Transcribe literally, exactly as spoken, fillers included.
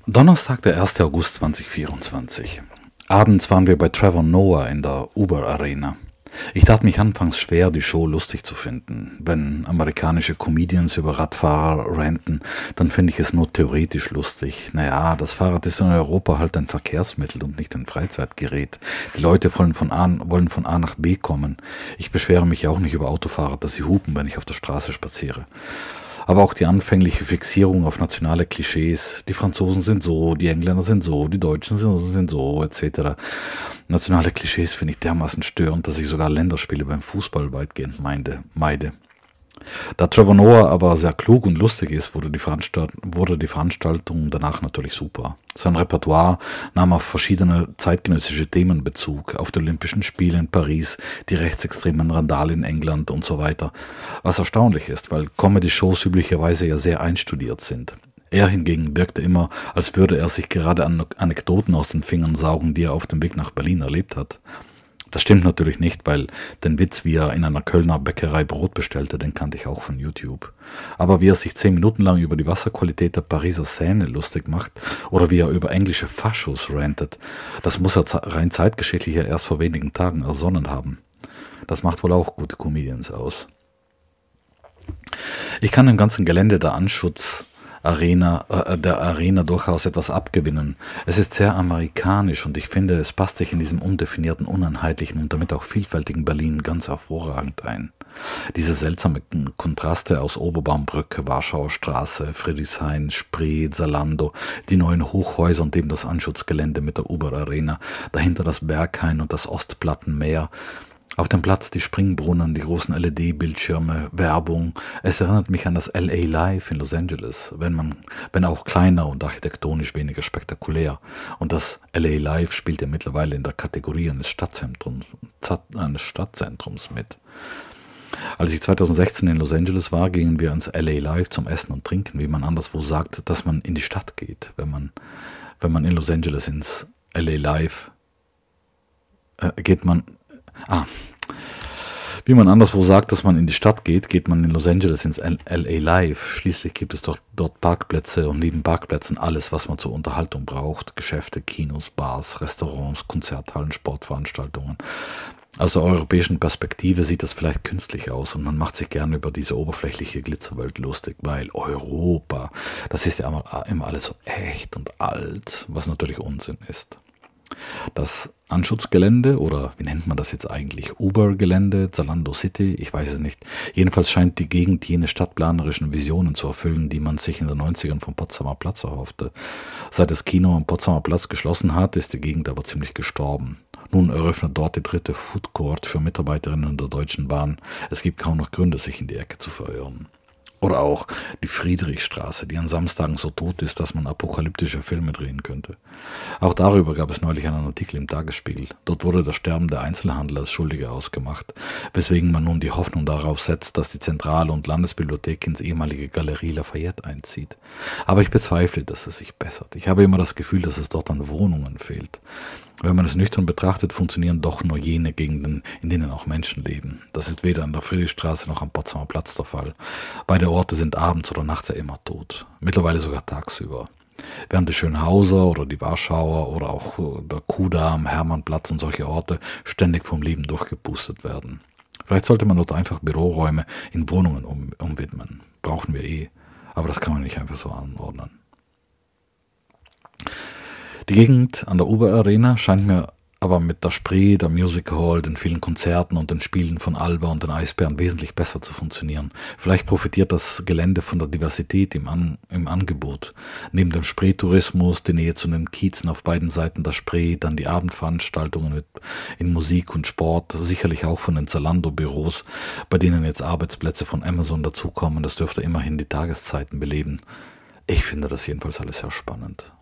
Donnerstag, der erster August zweitausendvierundzwanzig. Abends waren wir bei Trevor Noah in der Uber Arena. Ich tat mich anfangs schwer, die Show lustig zu finden. Wenn amerikanische Comedians über Radfahrer ranten, dann finde ich es nur theoretisch lustig. Naja, das Fahrrad ist in Europa halt ein Verkehrsmittel und nicht ein Freizeitgerät. Die Leute wollen von A, wollen von A nach B kommen. Ich beschwere mich auch nicht über Autofahrer, dass sie hupen, wenn ich auf der Straße spaziere. Aber auch die anfängliche Fixierung auf nationale Klischees, die Franzosen sind so, die Engländer sind so, die Deutschen sind so, sind so et cetera. Nationale Klischees finde ich dermaßen störend, dass ich sogar Länderspiele beim Fußball weitgehend meide. meide. Da Trevor Noah aber sehr klug und lustig ist, wurde die, Veranstalt- wurde die Veranstaltung danach natürlich super. Sein Repertoire nahm auf verschiedene zeitgenössische Themen Bezug, auf die Olympischen Spiele in Paris, die rechtsextremen Randale in England und so weiter. Was erstaunlich ist, weil Comedy-Shows üblicherweise ja sehr einstudiert sind. Er hingegen wirkte immer, als würde er sich gerade an Anekdoten aus den Fingern saugen, die er auf dem Weg nach Berlin erlebt hat. Das stimmt natürlich nicht, weil den Witz, wie er in einer Kölner Bäckerei Brot bestellte, den kannte ich auch von YouTube. Aber wie er sich zehn Minuten lang über die Wasserqualität der Pariser Seine lustig macht oder wie er über englische Faschos rantet, das muss er rein zeitgeschichtlich ja erst vor wenigen Tagen ersonnen haben. Das macht wohl auch gute Comedians aus. Ich kann dem ganzen Gelände der Anschutz Arena, äh, der Arena durchaus etwas abgewinnen. Es ist sehr amerikanisch und ich finde, es passt sich in diesem undefinierten, uneinheitlichen und damit auch vielfältigen Berlin ganz hervorragend ein. Diese seltsamen Kontraste aus Oberbaumbrücke, Warschauer Straße, Friedrichshain, Spree, Zalando, die neuen Hochhäuser und eben das Anschutzgelände mit der Uber Arena, dahinter das Berghain und das Ostplattenmeer. Auf dem Platz die Springbrunnen, die großen L E D-Bildschirme, Werbung. Es erinnert mich an das L A Live in Los Angeles, wenn man, wenn auch kleiner und architektonisch weniger spektakulär. Und das L A Live spielt ja mittlerweile in der Kategorie eines Stadtzentrums, eines Stadtzentrums mit. Als ich zweitausendsechzehn in Los Angeles war, gingen wir ins L A Live zum Essen und Trinken, wie man anderswo sagt, dass man in die Stadt geht, wenn man, wenn man in Los Angeles ins L A Live äh, geht man Ah, wie man anderswo sagt, dass man in die Stadt geht, geht man in Los Angeles ins L A Live. Schließlich gibt es dort, dort Parkplätze und neben Parkplätzen alles, was man zur Unterhaltung braucht. Geschäfte, Kinos, Bars, Restaurants, Konzerthallen, Sportveranstaltungen. Aus der europäischen Perspektive sieht das vielleicht künstlich aus und man macht sich gerne über diese oberflächliche Glitzerwelt lustig, weil Europa, das ist ja immer, immer alles so echt und alt, was natürlich Unsinn ist. Das Anschutzgelände, oder wie nennt man das jetzt eigentlich, Uber-Gelände, Zalando City, ich weiß es nicht. Jedenfalls scheint die Gegend jene stadtplanerischen Visionen zu erfüllen, die man sich in den neunzigern vom Potsdamer Platz erhoffte. Seit das Kino am Potsdamer Platz geschlossen hat, ist die Gegend aber ziemlich gestorben. Nun eröffnet dort die dritte Food Court für Mitarbeiterinnen der Deutschen Bahn. Es gibt kaum noch Gründe, sich in die Ecke zu verirren. Oder auch die Friedrichstraße, die an Samstagen so tot ist, dass man apokalyptische Filme drehen könnte. Auch darüber gab es neulich einen Artikel im Tagesspiegel. Dort wurde das Sterben der Einzelhandel als Schuldige ausgemacht, weswegen man nun die Hoffnung darauf setzt, dass die Zentrale- und Landesbibliothek ins ehemalige Galerie Lafayette einzieht. Aber ich bezweifle, dass es sich bessert. Ich habe immer das Gefühl, dass es dort an Wohnungen fehlt. Wenn man es nüchtern betrachtet, funktionieren doch nur jene Gegenden, in denen auch Menschen leben. Das ist weder an der Friedrichstraße noch am Potsdamer Platz der Fall. Beide Orte sind abends oder nachts ja immer tot. Mittlerweile sogar tagsüber. Während die Schönhauser oder die Warschauer oder auch der Kudamm, Hermannplatz und solche Orte ständig vom Leben durchgepustet werden. Vielleicht sollte man dort einfach Büroräume in Wohnungen um, umwidmen. Brauchen wir eh. Aber das kann man nicht einfach so anordnen. Die Gegend an der Uber Arena scheint mir aber mit der Spree, der Music Hall, den vielen Konzerten und den Spielen von Alba und den Eisbären wesentlich besser zu funktionieren. Vielleicht profitiert das Gelände von der Diversität im, An- im Angebot. Neben dem Spreetourismus, die Nähe zu den Kiezen auf beiden Seiten der Spree, dann die Abendveranstaltungen mit, in Musik und Sport, sicherlich auch von den Zalando-Büros, bei denen jetzt Arbeitsplätze von Amazon dazukommen. Das dürfte immerhin die Tageszeiten beleben. Ich finde das jedenfalls alles sehr spannend.